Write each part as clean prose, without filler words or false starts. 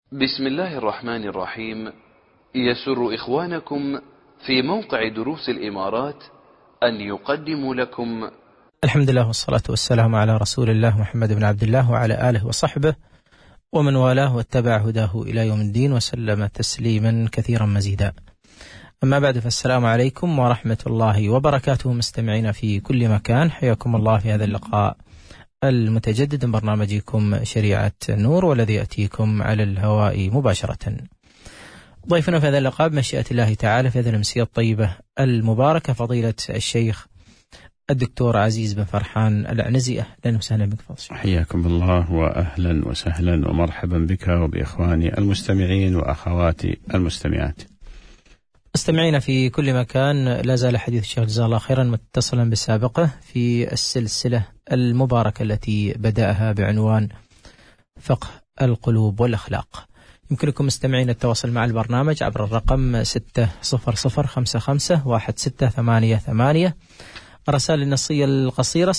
بسم الله الرحمن الرحيم. يسر إخوانكم في موقع دروس الإمارات أن يقدموا لكم الحمد لله والصلاة والسلام على رسول الله محمد بن عبد الله وعلى آله وصحبه ومن والاه واتبع هداه إلى يوم الدين وسلم تسليما كثيرا مزيدا. أما بعد، فالسلام عليكم ورحمة الله وبركاته. مستمعين في كل مكان، حياكم الله في هذا اللقاء المتجدد من برنامجكم شريعة النور، والذي يأتيكم على الهواء مباشرة. ضيفنا في هذا اللقاء بمشيئة الله تعالى في هذه الأمسية الطيبة المباركة فضيلة الشيخ الدكتور عزيز بن فرحان العنزي. أهلا وسهلا بك فضيلة. حياكم الله وأهلا وسهلا ومرحبا بك وبإخواني المستمعين وأخواتي المستمعات. مستمعين في كل مكان، لا زال حديث الشيخ جزاه الله خيرا متصلا بالسابقة في السلسلة المباركة التي بدأها بعنوان فقه القلوب والأخلاق. يمكنكم مستمعين التواصل مع البرنامج عبر الرقم 600551688، الرسائل النصية القصيرة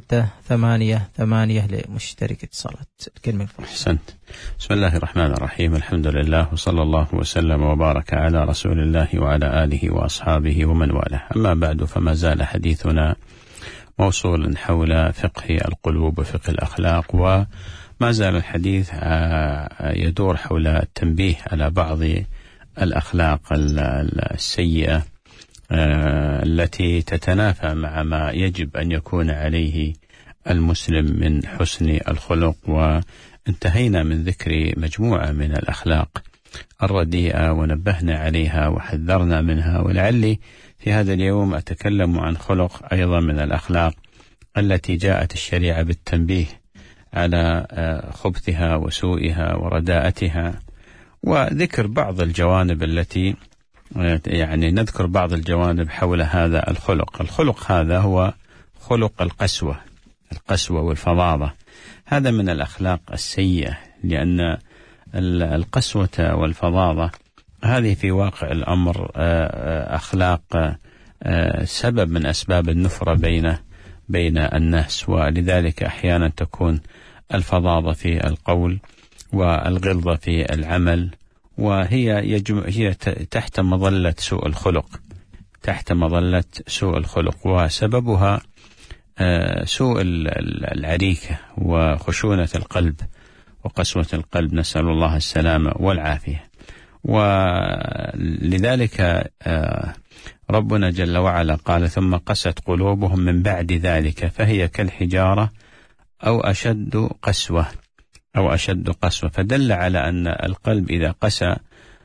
6688 لمشترك اتصالات. الكلمة الفرصة. أحسنت. بسم الله الرحمن الرحيم، الحمد لله وصلى الله وسلم وبارك على رسول الله وعلى آله وأصحابه ومن والاه. أما بعد، فما زال حديثنا موصول حول فقه القلوب وفقه الأخلاق، وما زال الحديث يدور حول التنبيه على بعض الأخلاق السيئة التي تتنافى مع ما يجب أن يكون عليه المسلم من حسن الخلق. وانتهينا من ذكر مجموعة من الأخلاق الرديئة ونبهنا عليها وحذرنا منها، ولعلي في هذا اليوم أتكلم عن خلق أيضا من الأخلاق التي جاءت الشريعة بالتنبيه على خبثها وسوءها ورداءتها، وذكر بعض الجوانب التي نذكر بعض الجوانب حول هذا الخلق. الخلق هذا هو خلق القسوة والفظاظة. هذا من الأخلاق السيئة، لأن القسوة والفظاظة هذه في واقع الأمر أخلاق سبب من أسباب النفرة بين الناس، ولذلك أحيانا تكون الفظاظة في القول والغلظة في العمل، وهي هي تحت مظلة سوء الخلق، وسببها سوء العريكة وخشونة القلب وقسوة القلب، نسأل الله السلامة والعافية. ولذلك ربنا جل وعلا قال: ثم قست قلوبهم من بعد ذلك فهي كالحجارة أو أشد قسوة. فدل على أن القلب إذا قسى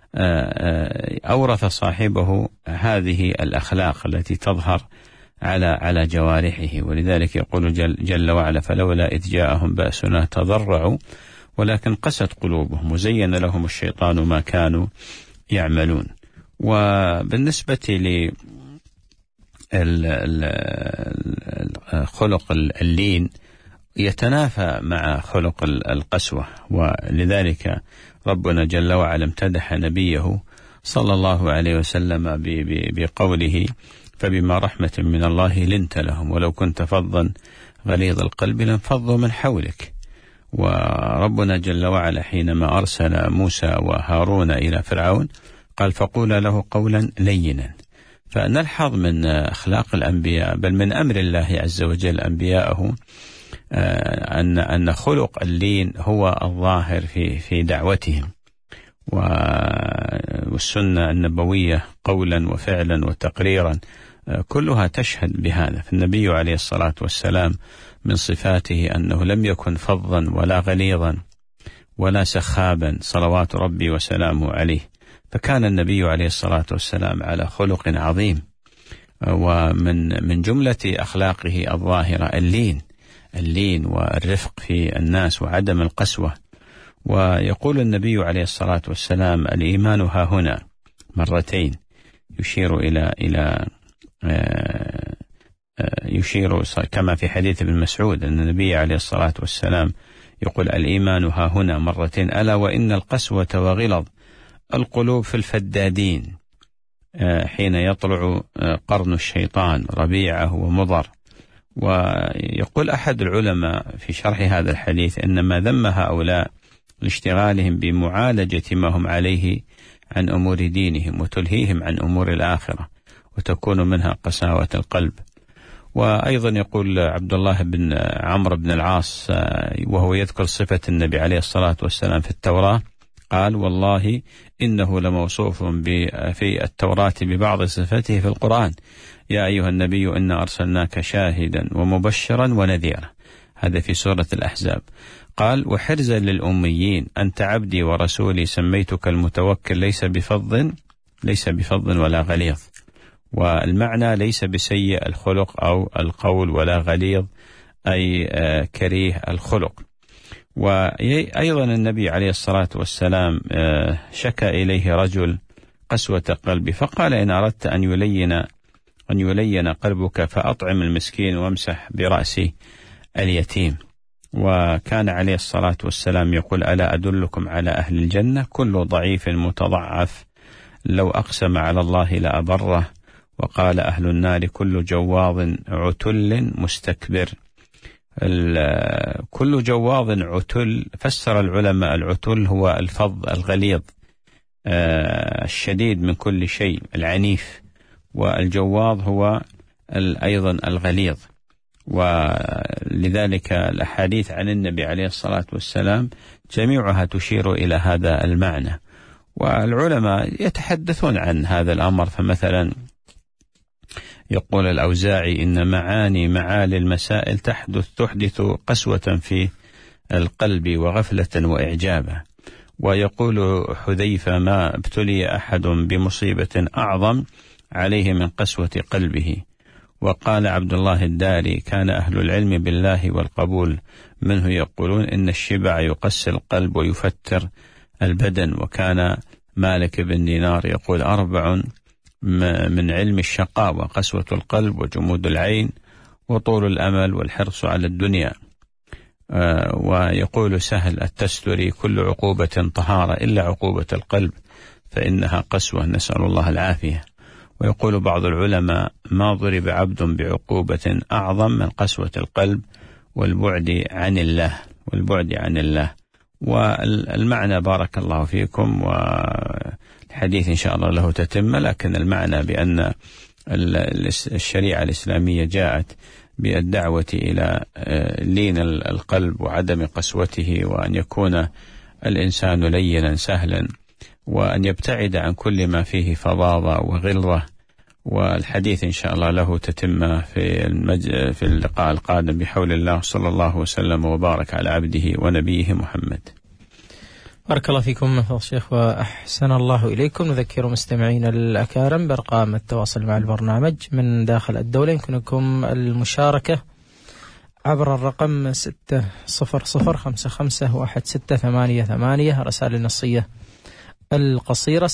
أورث صاحبه هذه الأخلاق التي تظهر على جوارحه. ولذلك يقول جل وعلا: فلولا إذ جاءهم بأسنا تضرعوا ولكن قست قلوبهم وزين لهم الشيطان ما كانوا يعملون. وبالنسبة لخلق اللين يتنافى مع خلق القسوة، ولذلك ربنا جل وعلا امتدح نبيه صلى الله عليه وسلم بقوله: فبما رحمة من الله لنت لهم ولو كنت فظا غليظ القلب لانفضوا من حولك. وربنا جل وعلا حينما أرسل موسى وهارون إلى فرعون قال: فقولا له قولا لينا. فنلحظ من أخلاق الأنبياء، بل من أمر الله عز وجل أنبياءه، أن خلق اللين هو الظاهر في دعوتهم، والسنة النبوية قولا وفعلا وتقريرا كلها تشهد بهذا. فالنبي عليه الصلاة والسلام من صفاته أنه لم يكن فظا ولا غليظا ولا سخابا صلوات ربي وسلامه عليه، فكان النبي عليه الصلاة والسلام على خلق عظيم. ومن جملة أخلاقه الظاهرة اللين والرفق في الناس وعدم القسوة. ويقول النبي عليه الصلاة والسلام: الإيمان ها هنا مرتين، يشير كما في حديث ابن مسعود أن النبي عليه الصلاة والسلام يقول: الإيمان ها هنا مرتين، ألا وإن القسوة وغلظ القلوب في الفدادين، حين يطلع قرن الشيطان ربيعه ومضر. ويقول أحد العلماء في شرح هذا الحديث: إنما ذم هؤلاء لاشتغالهم بمعالجة ما هم عليه عن أمور دينهم وتلهيهم عن أمور الآخرة، وتكون منها قساوة القلب. وأيضا يقول عبد الله بن عمرو بن العاص وهو يذكر صفة النبي عليه الصلاة والسلام في التوراة، قال: والله إنه لموصوف في التوراة ببعض صفته في القرآن، يا أيها النبي إنا أرسلناك شاهدا ومبشرا ونذيرا. هذا في سورة الأحزاب. قال: وحرزا للأميين أنت عبدي ورسولي سميتك المتوكل ليس بفظ ولا غليظ. والمعنى ليس بسيء الخلق أو القول ولا غليظ أي كريه الخلق. وأيضا النبي عليه الصلاة والسلام شكى إليه رجل قسوة قلبي فقال: إن أردت أن يلين قلبك فأطعم المسكين وامسح برأس اليتيم. وكان عليه الصلاة والسلام يقول: ألا أدلكم على أهل الجنة؟ كل ضعيف متضعف لو أقسم على الله لأبره. وقال: أهل النار كل جواظ عتل مستكبر. كل جواظ عتل، فسر العلماء العتل هو الفظ الغليظ الشديد من كل شيء العنيف، والجواظ هو أيضا الغليظ. ولذلك الأحاديث عن النبي عليه الصلاة والسلام جميعها تشير إلى هذا المعنى، والعلماء يتحدثون عن هذا الأمر. فمثلا يقول الأوزاعي: إن معالي المسائل تحدث قسوة في القلب وغفلة وإعجابا. ويقول حذيفة: ما ابتلي أحد بمصيبة أعظم عليه من قسوة قلبه. وقال عبد الله الداري: كان أهل العلم بالله والقبول منه يقولون إن الشبع يقسي القلب ويفتر البدن. وكان مالك بن دينار يقول: 4 من علم الشقاء وقسوة القلب وجمود العين وطول الأمل والحرص على الدنيا. ويقول سهل التستري: كل عقوبة طهارة إلا عقوبة القلب فإنها قسوة، نسأل الله العافية. ويقول بعض العلماء: ما ضرب عبد بعقوبة أعظم من قسوة القلب والبعد عن الله. والمعنى بارك الله فيكم، والحديث إن شاء الله له تتمة، لكن المعنى بأن الشريعة الإسلامية جاءت بالدعوة إلى لين القلب وعدم قسوته، وأن يكون الإنسان لينا سهلا، وأن يبتعد عن كل ما فيه فظاظة وغلظة. والحديث إن شاء الله له تتمة في اللقاء القادم بحول الله، صلى الله وسلم وبارك على عبده ونبيه محمد. بارك الله فيكم فضيلة الشيخ وأحسن الله إليكم. نذكر مستمعين الأكارم بأرقام التواصل مع البرنامج من داخل الدولة. يمكنكم المشاركة عبر الرقم 600551688، رسائل النصية القصيرة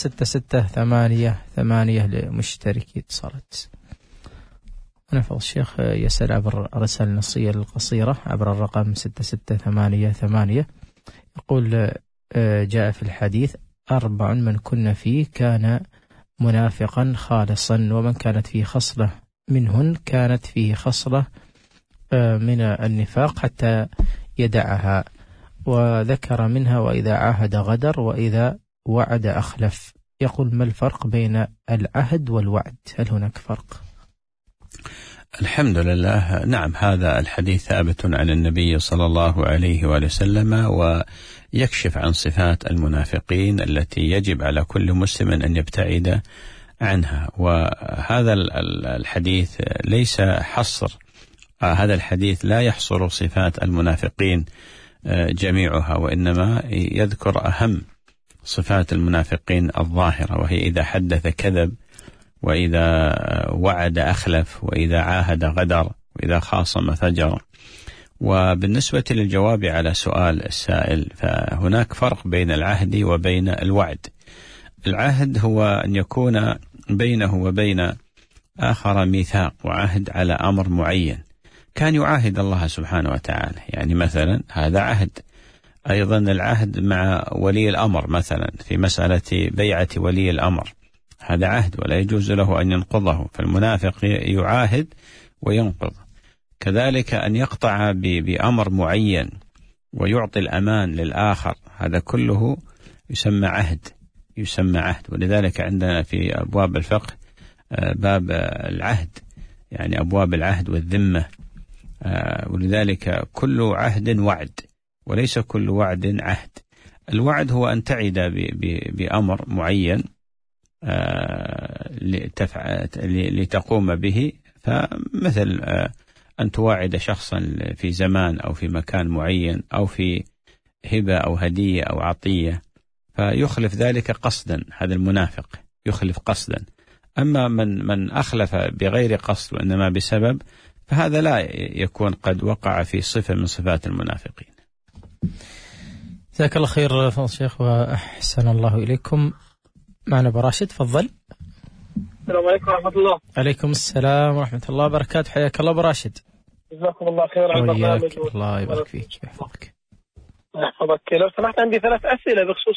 6688 لمشتركي اتصالات. فضيلة الشيخ يسأل عبر الرسائل النصية القصيرة عبر الرقم 6688، يقول: جاء في الحديث 4 من كن فيه كان منافقا خالصا، ومن كانت فيه خصلة منهن كانت فيه خصلة من النفاق حتى يدعها. وذكر منها: وإذا عاهد غدر، وإذا وعد أخلف. يقول: ما الفرق بين العهد والوعد؟ هل هناك فرق؟ الحمد لله، نعم، هذا الحديث ثابت عن النبي صلى الله عليه وآله وسلم، ويكشف عن صفات المنافقين التي يجب على كل مسلم أن يبتعد عنها. وهذا الحديث ليس حصر، هذا الحديث لا يحصر صفات المنافقين جميعها، وإنما يذكر أهم صفات المنافقين الظاهرة، وهي إذا حدث كذب، وإذا وعد أخلف، وإذا عاهد غدر، وإذا خاصم فجر. وبالنسبة للجواب على سؤال السائل، فهناك فرق بين العهد وبين الوعد. العهد هو أن يكون بينه وبين آخر ميثاق وعهد على أمر معين، كان يعاهد الله سبحانه وتعالى، يعني مثلا هذا عهد. أيضا العهد مع ولي الأمر، مثلا في مسألة بيعة ولي الأمر، هذا عهد ولا يجوز له أن ينقضه، فالمنافق يعاهد وينقض. كذلك أن يقطع بأمر معين ويعطي الأمان للآخر، هذا كله يسمى عهد. ولذلك عندنا في أبواب الفقه باب العهد، يعني أبواب العهد والذمة. ولذلك كل عهد وعد، وليس كل وعد عهد. الوعد هو أن تعد بأمر معين لتقوم به، فمثل أن تواعد شخصا في زمان أو في مكان معين أو في هبة أو هدية أو عطية، فيخلف ذلك قصدا، هذا المنافق يخلف قصدا. أما من أخلف بغير قصد وإنما بسبب، فهذا لا يكون قد وقع في صفة من صفات المنافقين. جزاك الله خير فضل الشيخ وأحسن الله إليكم. معنا أبو راشد، تفضل. السلام عليكم ورحمة الله. عليكم السلام ورحمة الله وبركاته، حياك الله أبو راشد. جزاكم الله خير على البرنامج. الله يبارك فيك ويحفظك. يحفظك. لو سمحت عندي 3 أسئلة بخصوص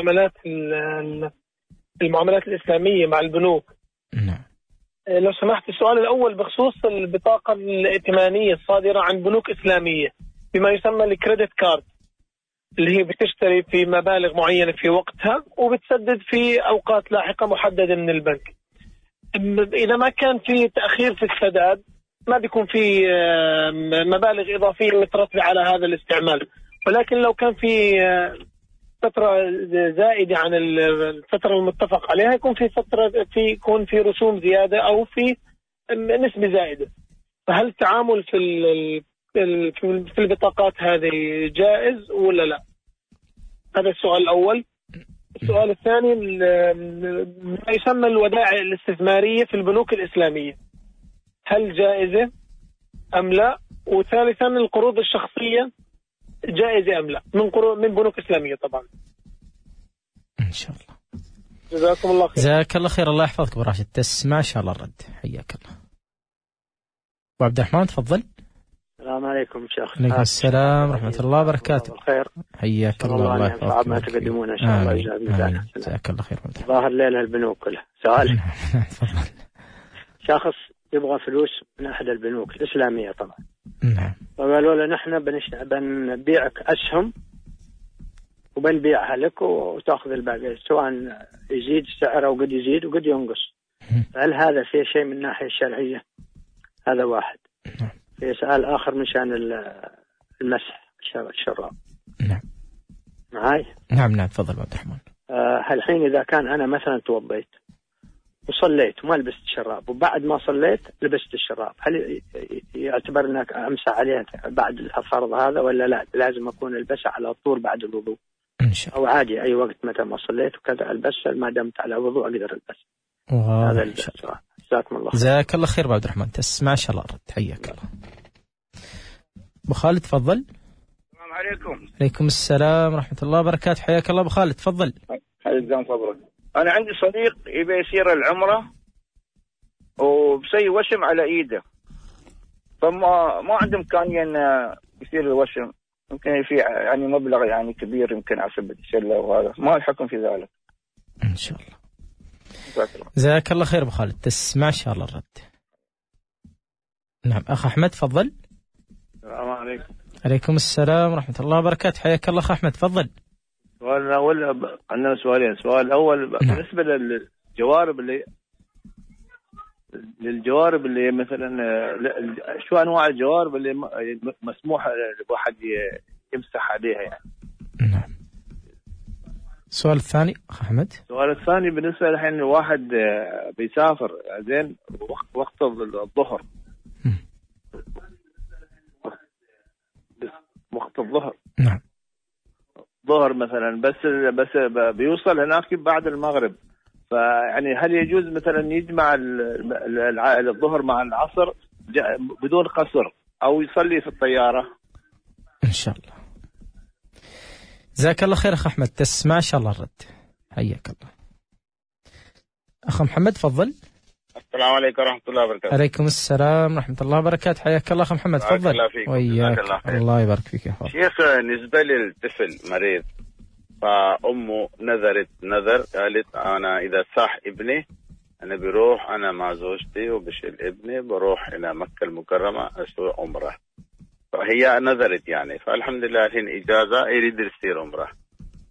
المعاملات الإسلامية مع البنوك. نعم. لو سمحت، السؤال الأول بخصوص البطاقة الائتمانية الصادرة عن بنوك إسلامية بما يسمى الكريدت كارد، اللي هي بتشتري في مبالغ معينة في وقتها وبتسدد في أوقات لاحقة محددة من البنك. إذا ما كان في تأخير في السداد ما بيكون في مبالغ إضافية مترتبة على هذا الاستعمال، ولكن لو كان في فترة زائدة عن الفترة المتفق عليها يكون في رسوم زيادة أو في نسبة زائدة. فهل التعامل في البطاقات هذه جائز ولا لا؟ هذا السؤال الأول. السؤال الثاني، ما يسمى الودائع الاستثمارية في البنوك الإسلامية، هل جائزة أم لا؟ وثالثا، القروض الشخصية جائزة أم لا من بنوك إسلامية طبعا. إن شاء الله. جزاكم الله خير. جزاك الله خير. الله يحفظك أبو راشد، تسمع إن شاء الله الرد. حياك الله. أبو عبد الرحمن، تفضل. السلام عليكم شيخ. عليكم السلام ورحمة الله وبركاته. خير. حياك الله. الله يحفظك. ما تقدمون إن شاء الله. جزاك الله خير. ظاهر ليلة البنوك كلها. سؤال. تفضل. شخص يبغى فلوس من أحد البنوك الإسلامية طبعا. نعم. وقالوا له نحن بنبيعك أسهم وبنبيعها لك وتأخذ الباقي، سواء يزيد سعره وقد يزيد وقد ينقص. هل هذا فيه شيء من الناحية الشرعية؟ هذا واحد. في سؤال آخر من شأن المسح الشراب. نعم. معاي؟ نعم تفضل عبد الرحمن. الحين إذا كان أنا مثلا توضيت وصليت وما لبست الشراب، وبعد ما صليت لبست الشراب، هل يعتبر أنك أمسح عليه بعد الفرض هذا ولا لا؟ لازم أكون ألبسه على طول بعد الوضوء إن شاء الله، أو عادي أي وقت متى ما صليت وكذا ألبسه ما دمت على وضوء أقدر ألبسه؟ هذا السؤال. جزاكم الله خير. جزاك الله خير عبد الرحمن، تسمع إن شاء الله الرد. حياك الله. أبو خالد، تفضل. السلام عليكم. عليكم السلام ورحمة الله وبركاته. حياك الله أبو خالد، تفضل. حياك صبرك. أنا عندي صديق يبي يسير العمرة وبسوي وشم على إيده، فما عنده إمكانية إن يصير الوشم، يمكن في يعني مبلغ يعني كبير يمكن على سبيل الشلة، وهذا ما الحكم في ذلك؟ إن شاء الله. جزاك الله خير أبو خالد، تسمع إن شاء الله الرد. نعم. أخ أحمد، تفضل. السلام عليكم. عليكم السلام ورحمة الله وبركاته. حياك الله أخ أحمد، تفضل. السؤال الأول عندنا سؤالين. السؤال الأول بالنسبة للجوارب اللي مثلا شو أنواع الجوارب اللي مسموح الواحد يمسح عليها يعني؟ نعم. السؤال الثاني أخ أحمد. السؤال الثاني بالنسبة الحين الواحد بيسافر زين وقت الظهر، وقت الظهر. نعم. ظهر مثلا بس بيوصل هناك بعد المغرب، فيعني هل يجوز مثلا يجمع الظهر مع العصر بدون قصر أو يصلي في الطيارة؟ إن شاء الله. جزاك الله خير أخ أحمد، تسمع إن شاء الله الرد. حياك الله. أخ محمد، تفضل. السلام عليكم ورحمة الله وبركاته. عليكم السلام ورحمة الله وبركاته. حياك الله أخ محمد، تفضل. وياك. الله يبارك فيك يا أخوان. شيخ، بالنسبة للطفل مريض فأمه نذرت نذر، قالت أنا إذا صح ابني أنا بروح أنا مع زوجتي وبشيل ابني بروح إلى مكة المكرمة أسوي عمرة، فهي نذرت يعني، فالحمد لله الحين إجازة يريد يصير عمرة،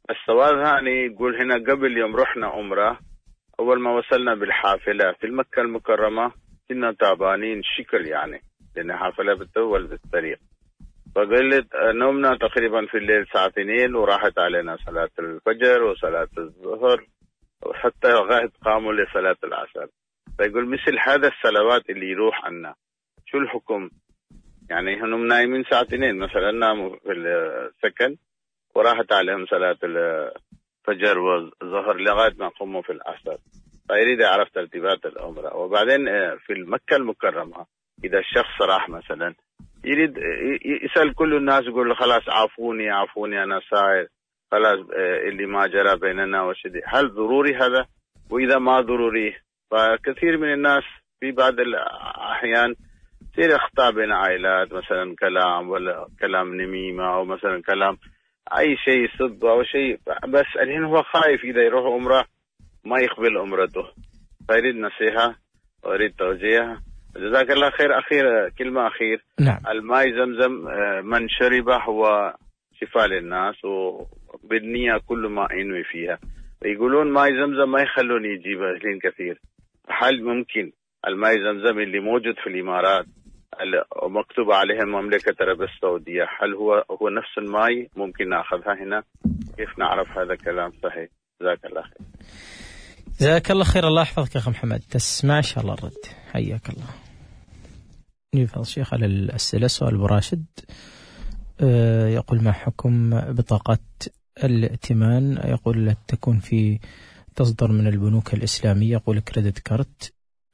السؤال الثاني يقول هنا قبل يوم رحنا عمرة، أول ما وصلنا بالحافلة في المكة المكرمة كنا تعبانين شكل يعني، لأن حافلة بتطول بالطريق. فقلت نومنا تقريبا في الليل ساعة 2 وراحت علينا صلاة الفجر وصلاة الظهر وحتى لغاية قاموا لصلاة العصر. فيقول مثل هذا الصلوات اللي يروح عنا شو الحكم؟ يعني هم نايمين ساعة 2 مثلا، ناموا في السكن وراحت عليهم صلاة الفجر والظهر لغاية ما قاموا في العصر. فيريد يعرف ترتيبات العمرة. وبعدين في المكة المكرمة إذا الشخص راح مثلا يريد يسأل كل الناس، يقول خلاص عافوني عافوني أنا سائر، خلاص اللي ما جرى بيننا وشدي، هل ضروري هذا؟ وإذا ما ضروري، فكثير من الناس في بعض الأحيان تصير أخطاء بين عائلات، مثلا كلام ولا كلام نميمة أو مثلا كلام أي شيء صد أو شيء، بس الحين هو خايف إذا يروح عمرة ما يقبل عمرته، فيريد نصيحة ويريد توجيه. جزاك الله خير. أخير كلمة أخير، نعم. الماء زمزم من شربه هو شفاء للناس وبالنية كل ما ينوي فيها. يقولون ماء زمزم ما يخلون يجيب أهلين كثير، هل ممكن الماء زمزم اللي موجود في الإمارات ومكتوب عليها مملكة عربية السعودية، هل هو نفس الماء ممكن نأخذها هنا؟ كيف نعرف هذا الكلام صحيح؟ جزاك الله خير. جزاك الله خير. الله يحفظك يا أخي محمد، تسمع إن شاء الله الرد. حياك الله. يفضل شيخ على الأسئلة. سؤال أبو راشد يقول ما حكم بطاقة الائتمان؟ يقول تكون تصدر من البنوك الإسلامية، يقول كريدت كارت،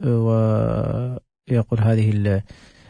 ويقول هذه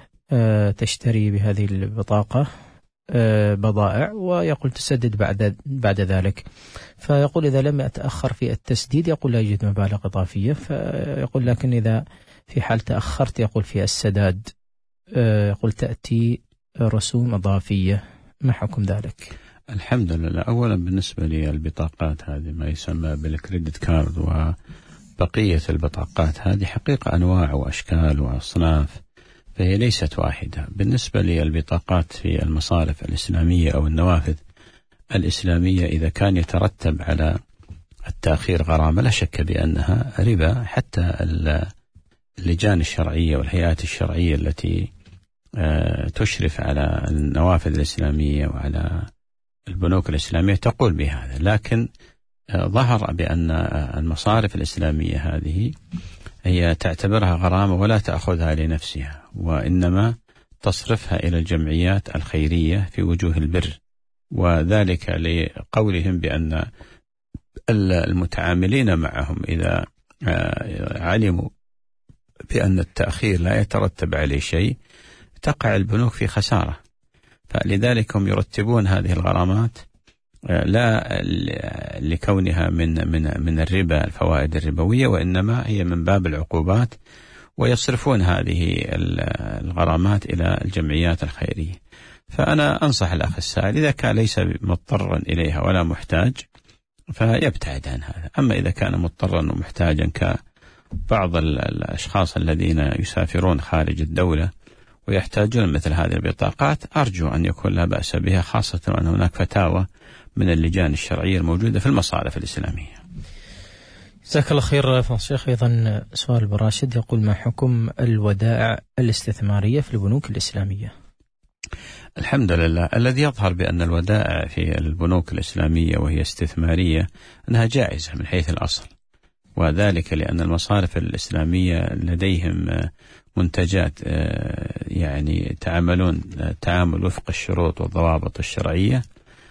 تشتري بهذه البطاقة بضائع، ويقول تسدد بعد ذلك. فيقول إذا لم يتأخر في التسديد يقول لا يوجد مبالغ إضافية، فيقول لكن إذا في حال تأخرت يقول في السداد يقول تأتي رسوم إضافية، ما حكم ذلك؟ الحمد لله. أولا بالنسبة للبطاقات هذه ما يسمى بالكريدت كارد وبقية البطاقات هذه حقيقة أنواع وأشكال وأصناف، فهي ليست واحدة. بالنسبة للبطاقات في المصارف الإسلامية أو النوافذ الإسلامية، إذا كان يترتب على التأخير غرامة لا شك بأنها ربا. حتى اللجان الشرعية والهيئات الشرعية التي تشرف على النوافذ الإسلامية وعلى البنوك الإسلامية تقول بهذا، لكن ظهر بأن المصارف الإسلامية هذه هي تعتبرها غرامة ولا تأخذها لنفسها، وإنما تصرفها إلى الجمعيات الخيرية في وجوه البر، وذلك لقولهم بأن المتعاملين معهم إذا علموا بأن التأخير لا يترتب عليه شيء تقع البنوك في خسارة، فلذلك هم يرتبون هذه الغرامات لا لكونها من الربا الفوائد الربوية، وإنما هي من باب العقوبات، ويصرفون هذه الغرامات إلى الجمعيات الخيرية. فأنا أنصح الأخ السائل إذا كان ليس مضطرا إليها ولا محتاج فيبتعد عن هذا. أما إذا كان مضطرا ومحتاجا كبعض الأشخاص الذين يسافرون خارج الدولة ويحتاجون مثل هذه البطاقات، أرجو أن يكون لا بأس بها، خاصة أن هناك فتاوى من اللجان الشرعية الموجودة في المصارف الإسلامية. جزاك الله خير فضيلة الشيخ. أيضا سؤال براشد يقول ما حكم الودائع الاستثمارية في البنوك الإسلامية؟ الحمد لله. الذي يظهر بأن الودائع في البنوك الإسلامية وهي استثمارية أنها جائزة من حيث الأصل، وذلك لأن المصارف الإسلامية لديهم منتجات يعني تعاملون تعامل وفق الشروط والضوابط الشرعية،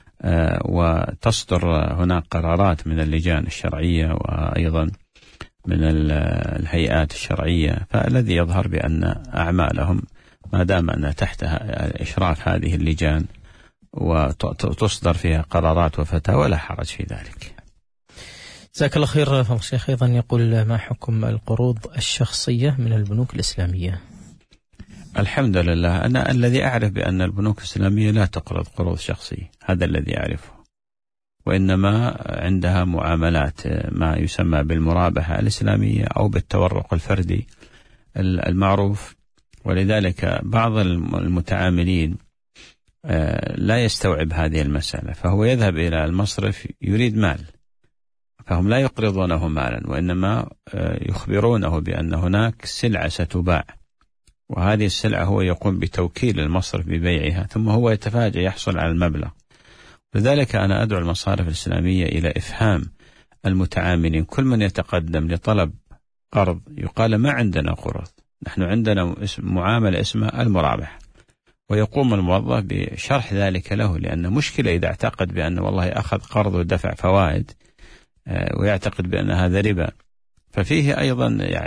وتصدر هناك قرارات من اللجان الشرعية وأيضا من الهيئات الشرعية، فالذي يظهر بأن أعمالهم ما دام أن تحت إشراف هذه اللجان وتصدر فيها قرارات وفتاوى لا حرج في ذلك. جزاك الله خير فضيلة الشيخ. أيضا يقول ما حكم القروض الشخصية من البنوك الإسلامية؟ الحمد لله. أنا الذي أعرف بأن البنوك الإسلامية لا تقرض قروض شخصية، هذا الذي أعرفه، وإنما عندها معاملات ما يسمى بالمرابحة الإسلامية أو بالتورق الفردي المعروف. ولذلك بعض المتعاملين لا يستوعب هذه المسألة، فهو يذهب إلى المصرف يريد مال، فهم لا يقرضونه مالا وإنما يخبرونه بأن هناك سلعة ستباع، وهذه السلعة هو يقوم بتوكيل المصرف ببيعها، ثم هو يتفاجأ يحصل على المبلغ. لذلك أنا أدعو المصارف الإسلامية إلى إفهام المتعاملين، كل من يتقدم لطلب قرض يقال ما عندنا قرض، نحن عندنا معاملة اسمها المرابحة، ويقوم الموظف بشرح ذلك له، لأن مشكلة إذا اعتقد بأن والله أخذ قرض ودفع فوائد ويعتقد بأن هذا ربا، ففيه أيضا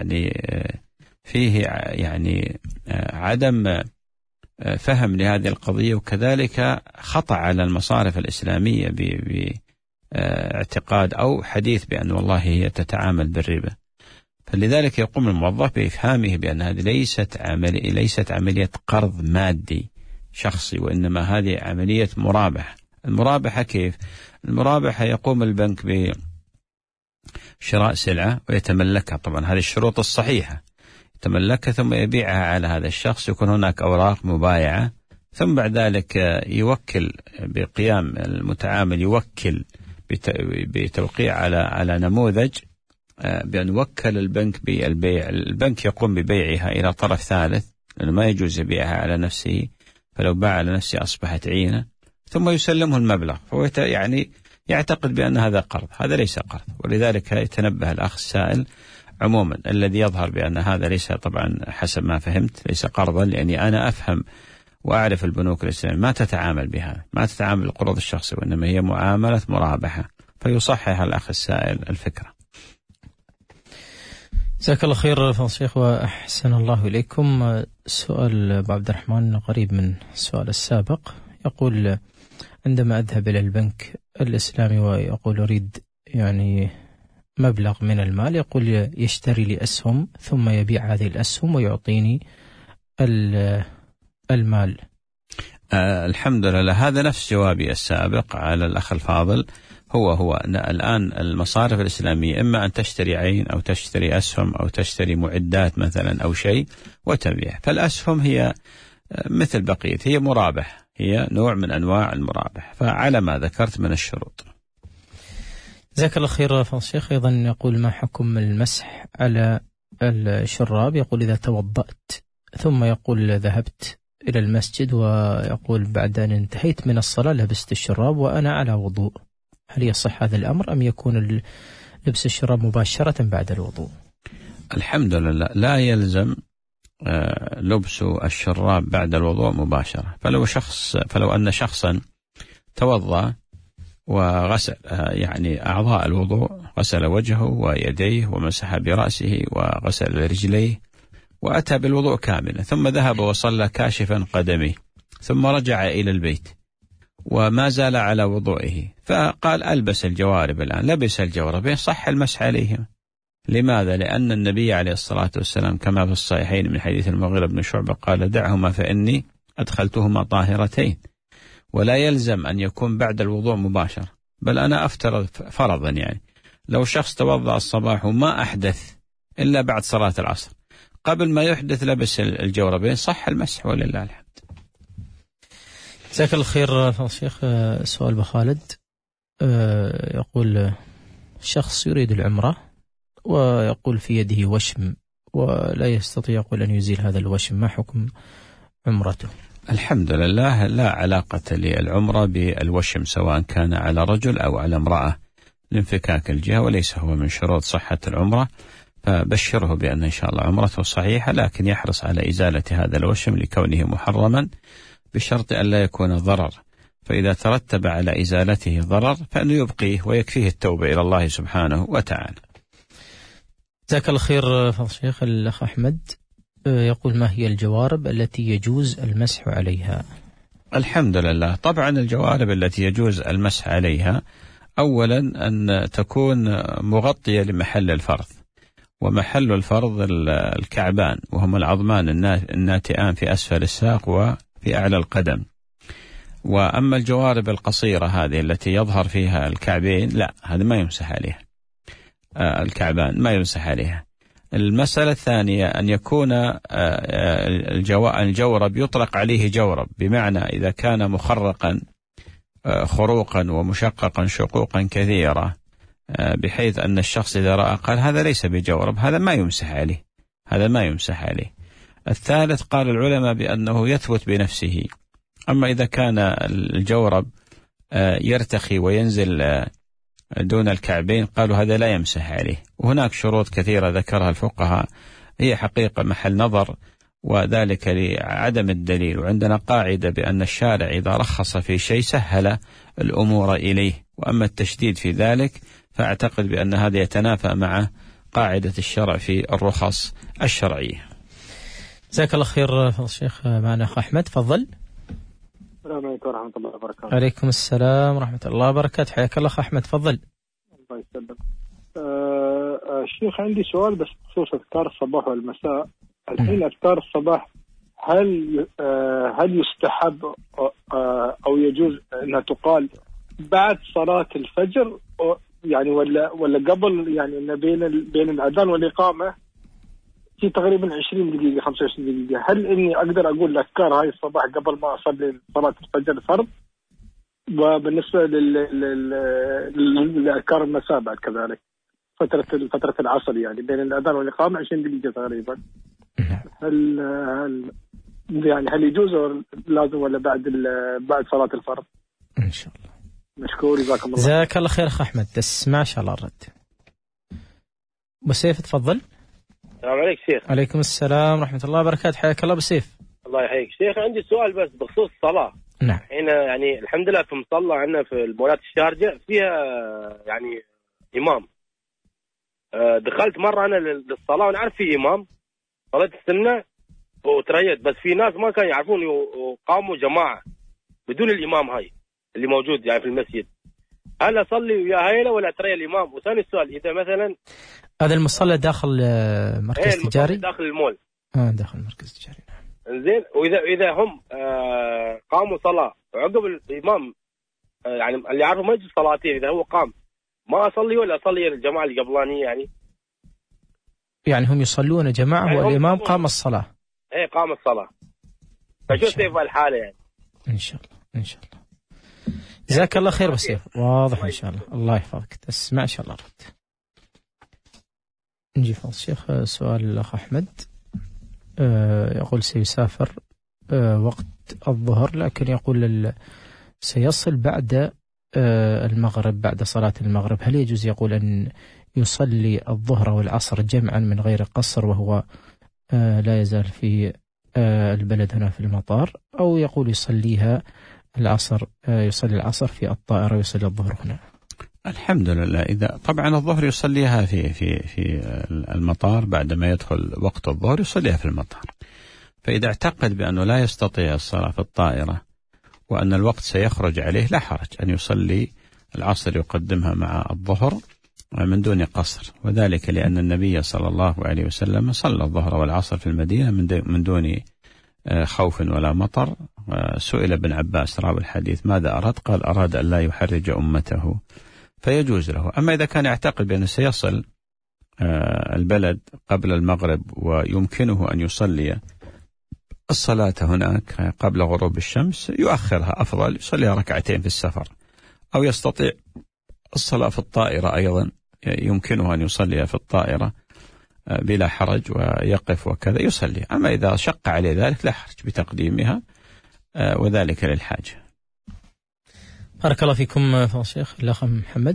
فيه عدم فهم لهذه القضية، وكذلك خطأ على المصارف الإسلامية باعتقاد أو حديث بأن والله هي تتعامل بالربا. فلذلك يقوم الموظف بإفهامه بأن هذه ليست عملية قرض مادي شخصي، وإنما هذه عملية مرابحة. المرابحة كيف؟ المرابحة يقوم البنك بشراء سلعة ويتملكها، طبعا هذه الشروط الصحيحة، يتملكها ثم يبيعها على هذا الشخص، يكون هناك أوراق مبايعة، ثم بعد ذلك يوكل بقيام المتعامل يوكل بتوقيع على نموذج بأن وكل البنك بالبيع، البنك يقوم ببيعها إلى طرف ثالث، لأنه ما يجوز يبيعها على نفسه، فلو باع على نفسه أصبحت عينة، ثم يسلمه المبلغ، فهو يعتقد بأن هذا قرض، هذا ليس قرض. ولذلك يتنبه الأخ السائل عموما الذي يظهر بأن هذا ليس، طبعا حسب ما فهمت ليس قرضا، لأني أنا أفهم وأعرف البنوك الإسلامية ما تتعامل بهذا، ما تتعامل بالقروض الشخصي، وإنما هي معاملة مرابحة، فيصحح الأخ السائل الفكرة. جزاك الله خير فضيلة الشيخ وأحسن الله إليكم. سؤال أبو عبد الرحمن قريب من السؤال السابق، يقول: عندما أذهب إلى البنك الإسلامي ويقول أريد مبلغ من المال، يقول يشتري لي أسهم ثم يبيع هذه الأسهم ويعطيني المال. الحمد لله، هذا نفس جوابي السابق على الأخ الفاضل. هو الآن المصارف الإسلامية إما أن تشتري عين أو تشتري أسهم أو تشتري معدات مثلا أو شيء وتبيع. فالأسهم هي مثل بقية، هي مرابح، هي نوع من أنواع المرابح، فعلى ما ذكرت من الشروط. جزاك الله خير فضيلة الشيخ. أيضا يقول: ما حكم المسح على الشراب؟ يقول إذا توضأت ثم يقول ذهبت إلى المسجد، ويقول بعد أن انتهيت من الصلاة لبست الشراب وأنا على وضوء، هل يصح هذا الأمر أم يكون لبس الشراب مباشرة بعد الوضوء؟ الحمد لله، لا يلزم لبس الشراب بعد الوضوء مباشرة. فلو أن شخصا توضأ وغسل أعضاء الوضوء، غسل وجهه ويديه ومسح برأسه وغسل رجليه وأتى بالوضوء كاملا، ثم ذهب وصلى كاشفا قدميه، ثم رجع إلى البيت وما زال على وضوئه، فقال ألبس الجوارب الآن، لبس الجوربين، صح المسح عليهما. لماذا؟ لأن النبي عليه الصلاة والسلام كما في الصحيحين من حديث المغيرة بن شعبة قال: دعهما فإني أدخلتهما طاهرتين. ولا يلزم أن يكون بعد الوضوء مباشرة، بل أنا أفترض فرضا لو شخص توضأ الصباح وما أحدث إلا بعد صلاة العصر، قبل ما يحدث لبس الجوربين، صح المسح ولله الحمد. جزاك الله خير فضيلة الشيخ. سؤال بخالد، يقول: شخص يريد العمرة ويقول في يده وشم ولا يستطيع يقول أن يزيل هذا الوشم، ما حكم عمرته؟ الحمد لله، لا علاقة للعمرة بالوشم سواء كان على رجل أو على امرأة، لانفكاك الجهة، وليس هو من شروط صحة العمرة، فبشره بأن إن شاء الله عمرته صحيحة، لكن يحرص على إزالة هذا الوشم لكونه محرما، بشرط أن لا يكون ضرر، فإذا ترتب على إزالته ضرر فإنه يبقيه ويكفيه التوبة إلى الله سبحانه وتعالى. جزاك الله خير فضيلة الشيخ. الأخ أحمد يقول: ما هي الجوارب التي يجوز المسح عليها؟ الحمد لله، طبعا الجوارب التي يجوز المسح عليها أولا أن تكون مغطية لمحل الفرض، ومحل الفرض الكعبان، وهم العظمان الناتئان في أسفل الساق وفي أعلى القدم. وأما الجوارب القصيرة هذه التي يظهر فيها الكعبين، لا، هذا ما يمسح عليها، الكعبان ما يمسح عليها. المسألة الثانية أن يكون الجورب يطلق عليه جورب، بمعنى إذا كان مخرقا خروقا ومشققا شقوقا كثيرة بحيث أن الشخص إذا رأى قال هذا ليس بجورب، هذا ما يمسح عليه. الثالث قال العلماء بأنه يثبت بنفسه. أما إذا كان الجورب يرتخي وينزل دون الكعبين قالوا هذا لا يمسح عليه. وهناك شروط كثيرة ذكرها الفقهاء هي حقيقة محل نظر، وذلك لعدم الدليل. وعندنا قاعدة بأن الشارع إذا رخص في شيء سهل الأمور إليه، وأما التشديد في ذلك فأعتقد بأن هذا يتنافى مع قاعدة الشرع في الرخص الشرعية. جزاك الله خير فضل الشيخ. معنا أخ أحمد، تفضل. السلام عليكم ورحمة الله وبركاته. عليكم السلام ورحمة الله وبركاته، حياك الله أخ أحمد، تفضل. الله يسلمك. الشيخ عندي سؤال بس بخصوص أذكار الصباح والمساء. الحين أذكار الصباح هل يستحب أو يجوز أنها تقال بعد صلاة الفجر يعني ولا قبل، يعني إن بين الأذان والإقامة في تقريبا 20 دقيقة 25 دقيقة، هل إني أقدر أقول الأذكار هاي الصباح قبل ما أصلي صلاة الفجر فرض؟ وبالنسبة لأذكار المساء بعد كذلك فترة العصر يعني بين الأذان والإقامة 20 دقيقة تقريبا، هل يجوز لازم ولا بعد صلاة الفرض؟ إن شاء الله. مشكور، جزاك الله. جزاك الله خير أخ أحمد، تسمع إن شاء الله الرد. بسيف تفضل. السلام عليكم شيخ. عليكم السلام ورحمة الله وبركاته، حياك الله بسيف. الله يحييك شيخ. عندي سؤال بس بخصوص الصلاة. نعم. هنا يعني الحمد لله في مصلى عندنا في المولات الشارجة فيها يعني إمام. دخلت مرة أنا للصلاة ونعرف في إمام، صلاة السنة وتريت، بس في ناس ما كانوا يعرفون وقاموا جماعة بدون الإمام هاي اللي موجود يعني في المسجد. هل أصلي ويا هايلة ولا أتري الإمام؟ وثاني السؤال، إذا مثلا هذا المصلى داخل مركز تجاري؟ داخل المول. داخل المركز التجاري. زين. وإذا هم قاموا صلاة وعقب الإمام يعني اللي يعرفوا مجلس صلاتين، إذا هو قام ما أصلي ولا أصلي الجماعة اللي قبلانية يعني هم يصلون جماعة يعني والإمام قام الصلاة. إيه قام الصلاة. فشو سيف الحالة يعني؟ إن شاء الله. جزاك الله خير بسيف، واضح إن شاء الله. الله يحفظك، تسمع إن شاء الله رد. نجي فضل الشيخ سؤال الأخ أحمد. يقول سيسافر وقت الظهر، لكن يقول سيصل بعد المغرب، بعد صلاة المغرب. هل يجوز يقول أن يصلي الظهر والعصر جمعا من غير قصر وهو لا يزال في البلد هنا في المطار، أو يقول يصليها العصر، يصلي العصر في الطائرة ويصلي الظهر هنا؟ الحمد لله. إذا طبعا الظهر يصليها في المطار بعدما يدخل وقت الظهر يصليها في المطار. فإذا اعتقد بأنه لا يستطيع الصلاة في الطائرة وأن الوقت سيخرج عليه لا حرج أن يصلي العصر يقدمها مع الظهر من دون قصر، وذلك لأن النبي صلى الله عليه وسلم صلى الظهر والعصر في المدينة من دون خوف ولا مطر. سئل ابن عباس راوي الحديث ماذا أراد؟ قال أراد أن لا يحرج أمته، فيجوز له. أما إذا كان يعتقد بأنه سيصل البلد قبل المغرب ويمكنه أن يصلي الصلاة هناك قبل غروب الشمس يؤخرها، أفضل يصليها ركعتين في السفر، أو يستطيع الصلاة في الطائرة أيضا يمكنه أن يصلي في الطائرة بلا حرج ويقف وكذا يصلي. أما إذا شق عليه ذلك لا حرج بتقديمها، وذلك للحاجة. بارك الله فيكم فضل الشيخ. الأخ محمد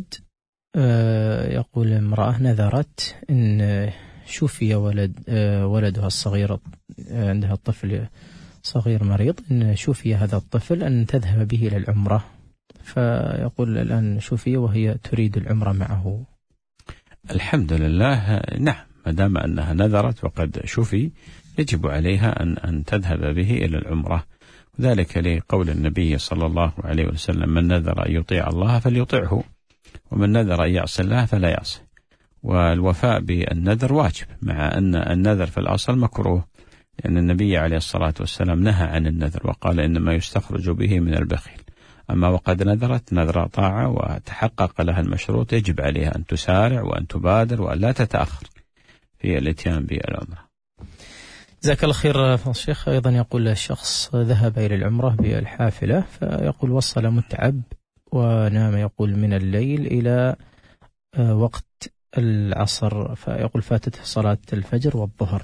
يقول امرأة نذرت إن شوفي ولدها الصغير، عندها طفل صغير مريض، إن شوفي هذا الطفل أن تذهب به إلى العمرة، فيقول الآن شوفي وهي تريد العمرة معه. الحمد لله. نعم، ما دام أنها نذرت وقد شوفي يجب عليها أن تذهب به إلى العمرة، ذلك لقول النبي صلى الله عليه وسلم من نذر أن يطيع الله فليطيعه، ومن نذر أن يعصي الله فلا يعصي. والوفاء بالنذر واجب، مع أن النذر في الأصل مكروه، لأن النبي عليه الصلاة والسلام نهى عن النذر وقال إنما يستخرج به من البخيل. أما وقد نذرت نذر طاعة وتحقق لها المشروط يجب عليها أن تسارع وأن تبادر وأن لا تتأخر، في الاتيان بالعمرة. جزاك الله خير الشيخ. أيضا يقول الشخص ذهب إلى العمرة بالحافلة، فيقول وصل متعب ونام يقول من الليل إلى وقت العصر، فيقول فاتته صلاة الفجر والظهر.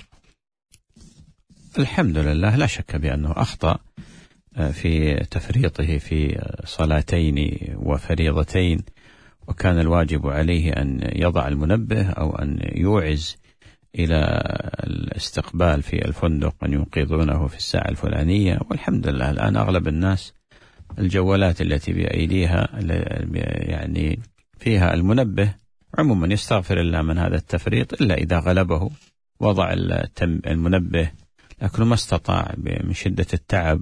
الحمد لله، لا شك بأنه أخطأ في تفريطه في صلاتين وفريضتين، وكان الواجب عليه أن يضع المنبه أو أن يوعز إلى الاستقبال في الفندق أن يوقظونه في الساعة الفلانية. والحمد لله الآن أغلب الناس الجوالات التي بأيديها يعني فيها المنبه، عموما يستغفر الله من هذا التفريط إلا إذا غلبه وضع المنبه، لكنه ما استطاع من شدة التعب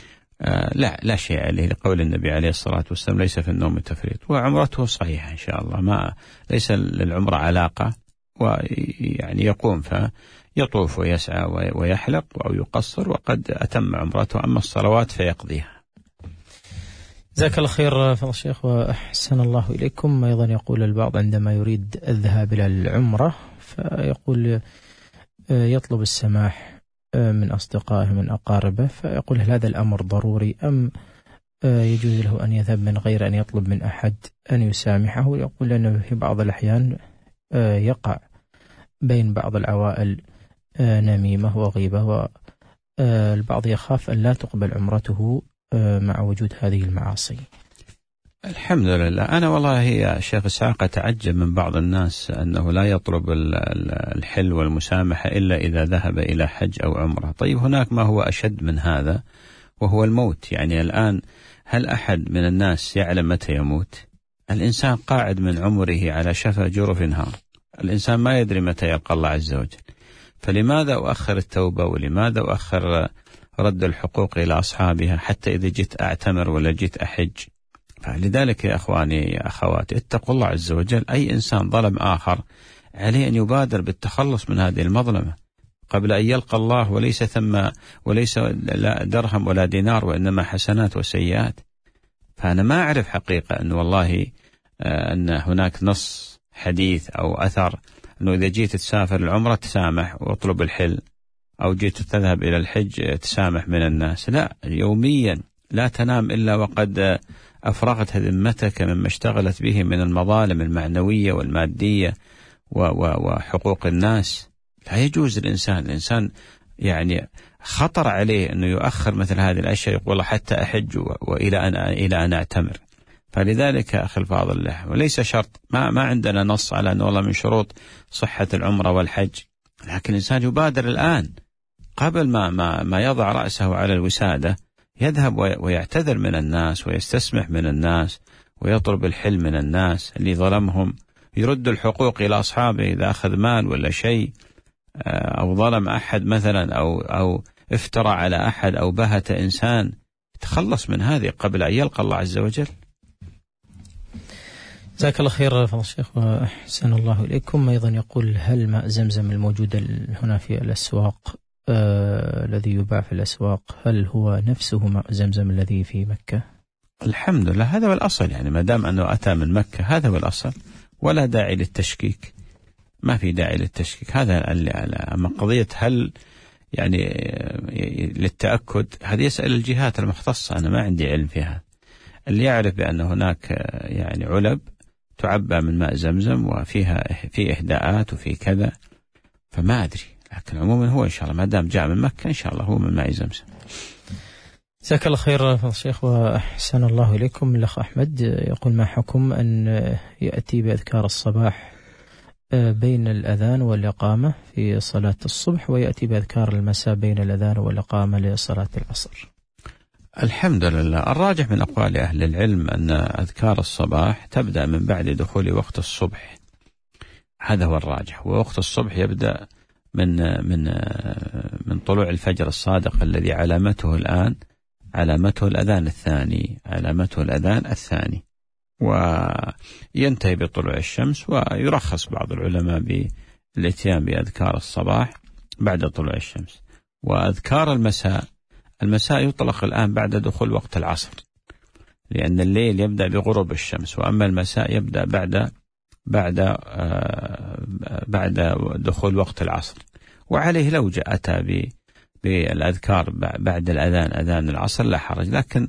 لا شيء عليه، لقول النبي عليه الصلاة والسلام ليس في النوم تفريط، وعمرته صحيحة إن شاء الله، ما ليس للعمرة علاقة، ويعني يقوم فيطوف ويسعى ويحلق أو يقصر وقد أتم عمرته، أما الصلوات فيقضيها. جزاك الله خير فضل الشيخ وأحسن الله إليكم. أيضا يقول البعض عندما يريد الذهاب إلى العمرة فيقول يطلب السماح من أصدقائه من أقاربه، فيقول هل هذا الأمر ضروري أم يجوز له أن يذهب من غير أن يطلب من أحد أن يسامحه؟ يقول لأنه في بعض الأحيان يقع بين بعض العوائل نميمة وغيبة، والبعض يخاف أن لا تقبل عمرته مع وجود هذه المعاصي. الحمد لله. أنا والله يا شيخ إسحاق أتعجب من بعض الناس أنه لا يطلب الحل والمسامحة إلا إذا ذهب إلى حج أو عمرة. طيب هناك ما هو أشد من هذا وهو الموت. يعني الآن هل أحد من الناس يعلم متى يموت؟ الإنسان قاعد من عمره على شفا جرف نهار، الإنسان ما يدري متى يلقى الله عز وجل، فلماذا أؤخر التوبة ولماذا أؤخر رد الحقوق إلى أصحابها حتى إذا جيت أعتمر ولا جيت أحج؟ فلذلك يا أخواني يا أخواتي اتقوا الله عز وجل. أي إنسان ظلم آخر عليه أن يبادر بالتخلص من هذه المظلمة قبل أن يلقى الله، وليس لا درهم ولا دينار وإنما حسنات وسيئات. فأنا ما أعرف حقيقة أنه والله أن هناك نص حديث أو أثر أنه إذا جيت تسافر العمرة تسامح واطلب الحل، أو جيت تذهب إلى الحج تسامح من الناس. لا، يوميا لا تنام إلا وقد أفرغت ذمتك مما اشتغلت به من المظالم المعنوية والمادية وحقوق الناس. لا يجوز الإنسان يعني خطر عليه أنه يؤخر مثل هذه الأشياء، يقول حتى أحج إلى أن أعتمر. فلذلك أخي الفاضل له، وليس شرط، ما عندنا نص على أنه والله من شروط صحة العمرة والحج، لكن الإنسان يبادر الآن قبل ما يضع رأسه على الوسادة، يذهب ويعتذر من الناس ويستسمح من الناس ويطلب الحل من الناس اللي ظلمهم، يرد الحقوق إلى أصحابه إذا أخذ مال ولا شيء أو ظلم أحد مثلا أو افترى على أحد أو بهت إنسان، يتخلص من هذه قبل أن يلقى الله عز وجل. جزاك الله خير فضل الشيخ وأحسن الله إليكم. أيضا يقول هل ماء زمزم الموجود هنا في الأسواق الذي يباع في الأسواق هل هو نفسه ماء زمزم الذي في مكة؟ الحمد لله، هذا هو الأصل. يعني ما دام أنه أتى من مكة هذا هو الأصل، ولا داعي للتشكيك، ما في داعي للتشكيك. هذا اللي أما قضية هل يعني للتأكد، هذه يسأل الجهات المختصة، أنا ما عندي علم فيها. اللي يعرف بأن هناك يعني علب تعبى من ماء زمزم وفيها في إهداءات وفي كذا، فما أدري، لكن عموما هو إن شاء الله ما دام جاء من مكة إن شاء الله هو من ماء زمزم. جزاك الله خير فضل الشيخ وأحسن الله إليكم. الأخ أحمد يقول ما حكم أن يأتي بأذكار الصباح بين الأذان والإقامة في صلاة الصبح، ويأتي بأذكار المساء بين الأذان والإقامة لصلاة العصر؟ الحمد لله، الراجح من أقوال أهل العلم أن أذكار الصباح تبدأ من بعد دخول وقت الصبح، هذا هو الراجح. ووقت الصبح يبدأ من طلوع الفجر الصادق الذي علامته الأذان الثاني، وينتهي بطلوع الشمس. ويرخص بعض العلماء بالاتيان بأذكار الصباح بعد طلوع الشمس. وأذكار المساء يطلق الآن بعد دخول وقت العصر، لأن الليل يبدأ بغروب الشمس، وأما المساء يبدأ بعد دخول وقت العصر، وعليه لو أتى بالأذكار بعد الأذان، أذان العصر، لا حرج. لكن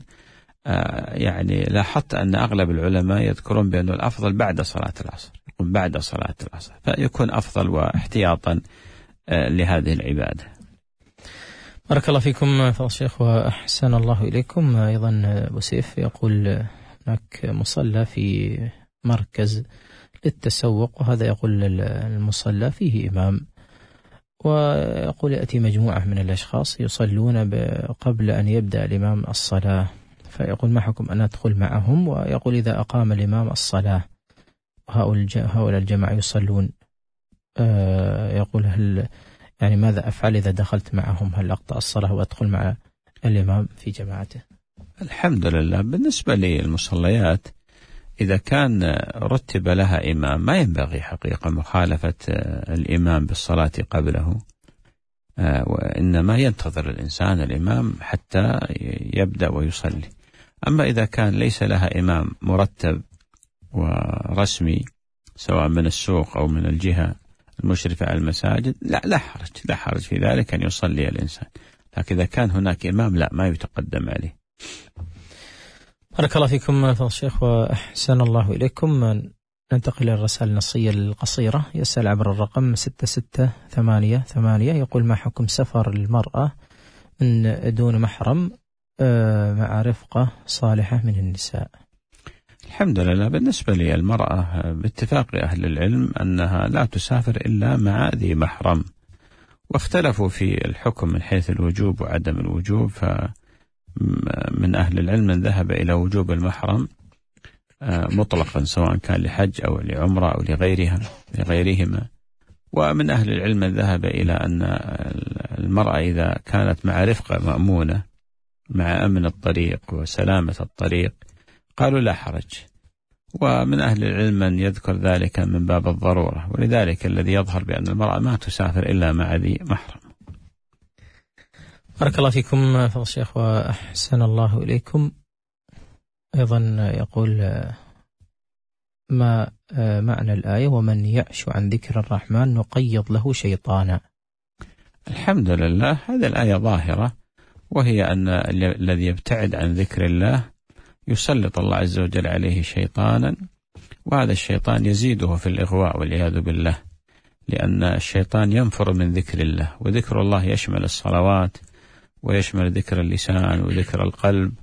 يعني لاحظت أن أغلب العلماء يذكرون بأنه الأفضل بعد صلاة العصر، يكون بعد صلاة العصر، فيكون أفضل واحتياطا لهذه العبادة. بارك الله فيكم فضل الشيخ وأحسن الله إليكم. أيضا أبو سيف يقول هناك مصلى في مركز للتسوق، وهذا يقول المصلى فيه إمام، ويقول يأتي مجموعة من الأشخاص يصلون قبل أن يبدأ الإمام الصلاة، فيقول ما حكم أن أدخل معهم؟ ويقول إذا أقام الإمام الصلاة هؤلاء الجماعة يصلون، يقول هل يعني ماذا أفعل إذا دخلت معهم؟ هل أقطع الصلاة وأدخل مع الإمام في جماعته؟ الحمد لله. بالنسبة للمصليات إذا كان رتب لها إمام ما ينبغي حقيقة مخالفة الإمام بالصلاة قبله، وإنما ينتظر الإنسان الإمام حتى يبدأ ويصلي. أما إذا كان ليس لها إمام مرتب ورسمي سواء من السوق أو من الجهة المشرفة على المساجد لا حرج في ذلك أن يصلي الإنسان، لكن إذا كان هناك إمام لا، ما يتقدم عليه. بارك الله فيكم فضل الشيخ وأحسن الله إليكم. ننتقل إلى الرسائل النصية القصيرة. يسأل عبر الرقم 6688 يقول ما حكم سفر المرأة من دون محرم مع رفقة صالحة من النساء؟ الحمد لله. بالنسبة للمرأة باتفاق أهل العلم أنها لا تسافر إلا مع ذي محرم، واختلفوا في الحكم من حيث الوجوب وعدم الوجوب، فمن أهل العلم من ذهب إلى وجوب المحرم مطلقا سواء كان لحج أو لعمرة أو لغيرهما، ومن أهل العلم من ذهب إلى أن المرأة إذا كانت مع رفقة مأمونة مع أمن الطريق وسلامة الطريق قالوا لا حرج، ومن أهل العلم من يذكر ذلك من باب الضرورة، ولذلك الذي يظهر بأن المرأة ما تسافر إلا مع ذي محرم. بارك الله فيكم فضل الشيخ وأحسن الله إليكم. أيضا يقول ما معنى الآية ومن يعش عن ذكر الرحمن نقيض له شيطانا؟ الحمد لله. هذه الآية ظاهرة، وهي أن الذي يبتعد عن ذكر الله يسلط الله عز وجل عليه شيطانا، وهذا الشيطان يزيده في الإغواء والعياذ بالله، لأن الشيطان ينفر من ذكر الله، وذكر الله يشمل الصلوات ويشمل ذكر اللسان وذكر القلب،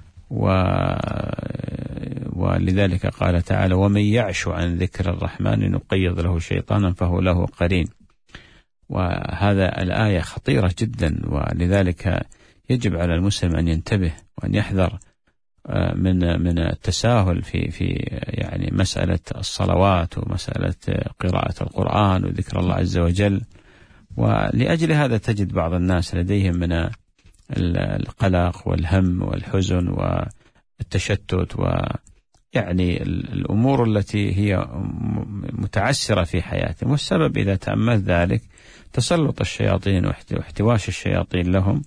ولذلك قال تعالى ومن يعش عن ذكر الرحمن نقيض له شيطانا فهو له قرين. وهذا الآية خطيرة جدا، ولذلك يجب على المسلم أن ينتبه وأن يحذر من التساهل في يعني مسألة الصلوات ومسألة قراءة القرآن وذكر الله عز وجل. ولأجل هذا تجد بعض الناس لديهم من القلق والهم والحزن والتشتت ويعني الأمور التي هي متعسرة في حياتهم، والسبب إذا تأمل ذلك تسلط الشياطين واحتواش الشياطين لهم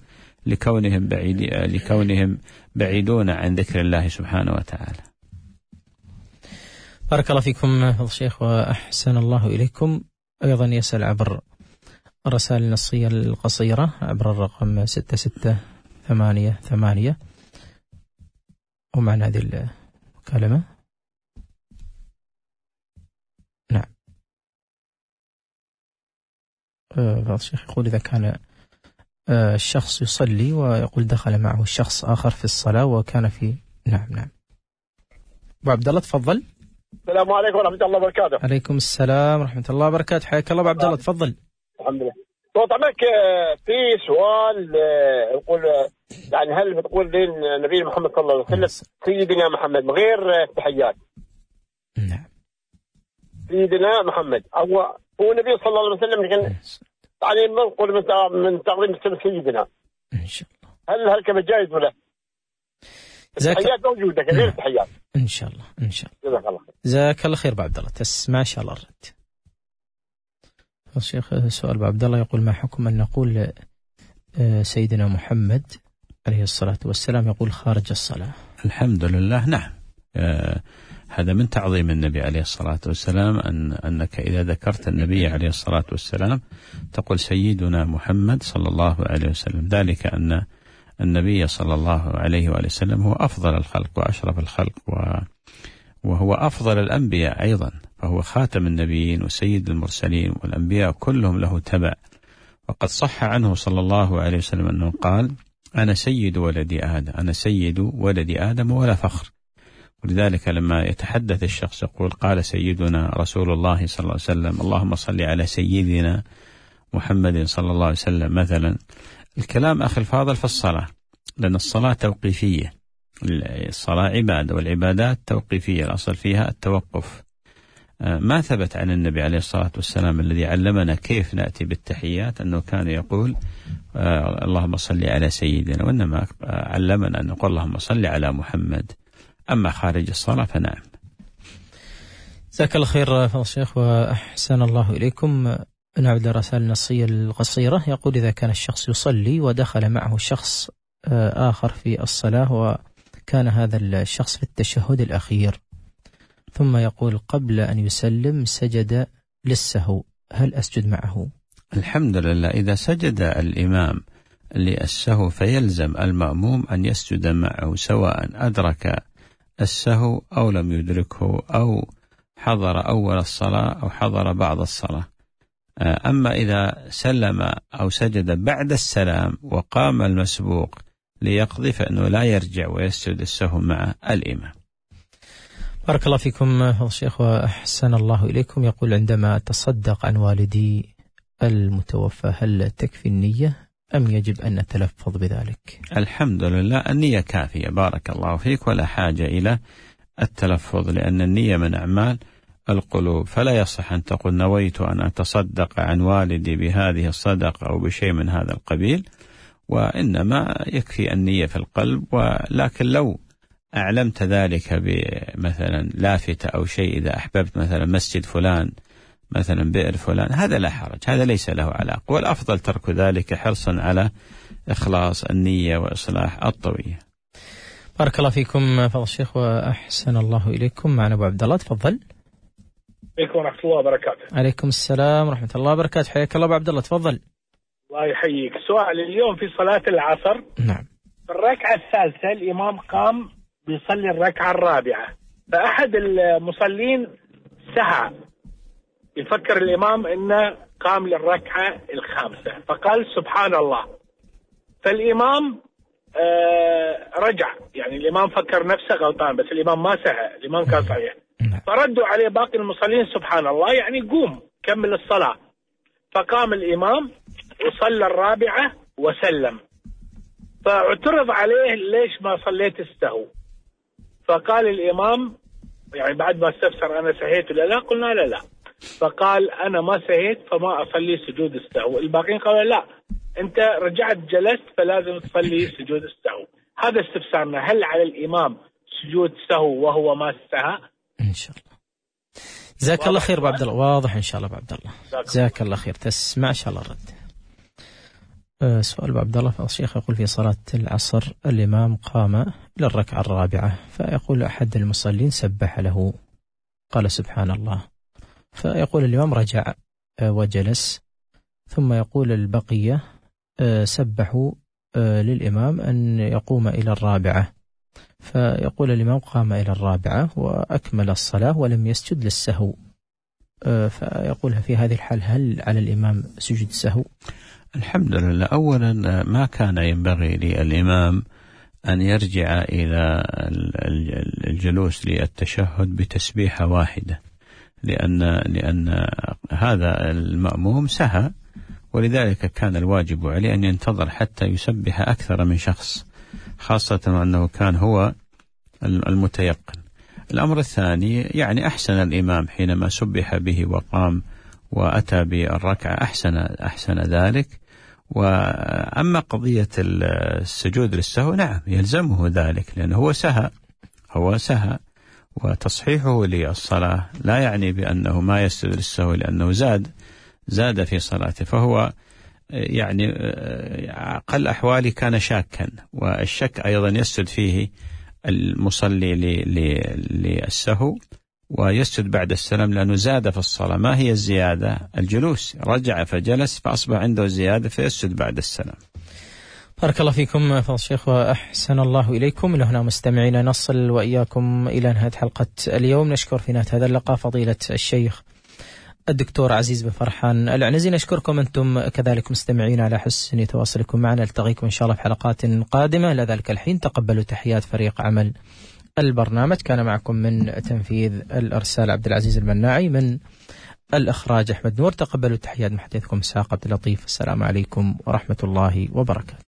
لكونهم بعيدون عن ذكر الله سبحانه وتعالى. بارك الله فيكم فضل الشيخ وأحسن الله إليكم. أيضا يسأل عبر الرسائل النصية القصيرة عبر الرقم 6688 ومعنى هذه المكالمة. نعم. فضل الشيخ يقول إذا كان الشخص يصلي ويقول دخل معه الشخص آخر في الصلاة وكان في نعم. أبو عبد الله تفضل. السلام عليكم ورحمة الله وبركاته. عليكم السلام ورحمة الله وبركاته. حياك الله أبو عبد الله تفضل. الحمد لله. طبعا في سؤال يقول يعني هل بتقول لين نبي محمد صلى الله عليه وسلم سيدنا محمد من غير تحيات؟ نعم. سيدنا محمد هو النبي صلى الله عليه وسلم كان يعني منقول من تقديم اسم سيدنا. إن شاء الله. هل كما جائز ولا؟ التحيات موجودة غير تحيات. إن شاء الله. جزاك الله خير. جزاك الله خير أبو عبد الله. تسمع إن شاء الله الرد. الشيخ سؤال أبو عبد الله يقول ما حكم أن نقول سيدنا محمد عليه الصلاة والسلام يقول خارج الصلاة؟ الحمد لله. نعم. هذا من تعظيم النبي عليه الصلاة والسلام، أنك إذا ذكرت النبي عليه الصلاة والسلام تقول سيدنا محمد صلى الله عليه وسلم، ذلك أن النبي صلى الله عليه وآله وسلم هو أفضل الخلق وأشرف الخلق، وهو أفضل الأنبياء أيضا، فهو خاتم النبيين وسيد المرسلين، والأنبياء كلهم له تبع. وقد صح عنه صلى الله عليه وسلم أنه قال: أنا سيد ولد آدم، أنا سيد ولد آدم ولا فخر. ولذلك لما يتحدث الشخص يقول قال سيدنا رسول الله صلى الله عليه وسلم اللهم صل على سيدنا محمد صلى الله عليه وسلم مثلا، الكلام أخي الفاضل في الصلاة، لأن الصلاة توقيفية، الصلاة عبادة والعبادات توقيفية، الأصل فيها التوقف. ما ثبت عن النبي عليه الصلاة والسلام الذي علمنا كيف نأتي بالتحيات أنه كان يقول اللهم صل على سيدنا، وإنما علمنا أن نقول اللهم صل على محمد. أما خارج الصلاة فنعم. جزاك الله خير فضل الشيخ وأحسن الله إليكم. نعود للرسائل النصية القصيرة. يقول: إذا كان الشخص يصلي ودخل معه شخص آخر في الصلاة، وكان هذا الشخص في التشهد الأخير، ثم يقول قبل أن يسلم سجد للسهو، هل أسجد معه؟ الحمد لله، إذا سجد الإمام للسهو فيلزم المأموم أن يسجد معه، سواء أدرك السهو أو لم يدركه، أو حضر أول الصلاة أو حضر بعض الصلاة. أما إذا سلم أو سجد بعد السلام وقام المسبوق ليقضي فإنه لا يرجع ويسجد السهو مع الإمام. بارك الله فيكم فضل الشيخ وأحسن الله إليكم. يقول: عندما أتصدق عن والدي المتوفى هل تكفي النية أم يجب أن نتلفظ بذلك؟ الحمد لله، النية كافية بارك الله فيك، ولا حاجة إلى التلفظ، لأن النية من أعمال القلوب، فلا يصح أن تقول نويت أن أتصدق عن والدي بهذه الصدقة أو بشيء من هذا القبيل، وإنما يكفي النية في القلب. ولكن لو أعلمت ذلك بمثلا لافتة أو شيء، إذا أحببت مثلا مسجد فلان مثلا بئر فلان، هذا لا حرج، هذا ليس له علاقة، والأفضل ترك ذلك حرصا على إخلاص النية وإصلاح الطوية. بارك الله فيكم فضل الشيخ وأحسن الله إليكم. معنا أبو عبد الله، تفضل. عليكم ورحمة الله وبركاته. عليكم السلام ورحمة الله وبركاته، حياك الله أبو عبد الله، تفضل. الله يحييك. سؤال: اليوم في صلاة العصر نعم، في الركعة الثالثة الإمام قام بيصلي الركعة الرابعة، فأحد المصلين سهى، يفكر الإمام إنه قام للركعة الخامسة فقال سبحان الله، فالإمام رجع، يعني الإمام فكر نفسه غلطان بس الإمام ما سهى، الإمام كان صحيح، فردوا عليه باقي المصلين سبحان الله، يعني قوم كمل الصلاة. فقام الإمام وصلى الرابعة وسلم، فاعترض عليه ليش ما صليت السهو، فقال الإمام يعني بعد ما استفسر أنا سهيت ولا لا، قلنا لا، فقال أنا ما سهيت فما أصلي سجود السهو. الباقين قالوا لا، أنت رجعت جلست فلازم تصلي سجود السهو. هذا استفسارنا، هل على الإمام سجود سهو وهو ما سهى؟ إن شاء الله. جزاك الله خير أبو عبد الله، واضح إن شاء الله أبو عبد الله، جزاك الله خير، تسمع إن شاء الله الرد. سؤال أبو عبد الله الشيخ يقول: في صلاة العصر الإمام قام للركعة الرابعة، فيقول أحد المصلين سبح له قال سبحان الله، فيقول الإمام رجع وجلس، ثم يقول البقية سبحوا للإمام أن يقوم إلى الرابعة، فيقول الإمام قام إلى الرابعة وأكمل الصلاة ولم يسجد للسهو، فيقول في هذه الحال هل على الإمام سجود السهو؟ الحمد لله، أولا ما كان ينبغي للإمام أن يرجع إلى الجلوس للتشهد بتسبيحة واحدة، لأن هذا المأموم سهى، ولذلك كان الواجب عليه أن ينتظر حتى يسبح أكثر من شخص، خاصة أنه كان هو المتيقن. الأمر الثاني، يعني أحسن الإمام حينما سبح به وقام وأتى بالركعة، أحسن ذلك. وأما قضية السجود للسهو، نعم يلزمه ذلك، لأنه هو سهى، وتصحيحه للصلاة لا يعني بأنه ما يسجد للسهو، لأنه زاد في صلاته، فهو يعني أقل أحوالي كان شاكا، والشك أيضا يسجد فيه المصلي للسهو ويسجد بعد السلام، لأنه زاد في الصلاة. ما هي الزيادة؟ الجلوس، رجع فجلس فأصبح عنده زيادة فيسجد بعد السلام. بارك الله فيكم فضل الشيخ وأحسن الله إليكم. إلى هنا مستمعينا نصل وإياكم إلى نهاية حلقة اليوم. نشكر في نهاية هذا اللقاء فضيلة الشيخ الدكتور عزيز بن فرحان العنزي. نشكركم أنتم كذلك مستمعين على حسن تواصلكم معنا. نلتقيكم إن شاء الله في حلقات قادمة. إلى ذلك الحين تقبلوا تحيات فريق عمل البرنامج. كان معكم من تنفيذ الإرسال عبد العزيز المناعي، من الإخراج أحمد نور. تقبلوا تحيات محدثكم ساق عبد اللطيف. السلام عليكم ورحمة الله وبركاته.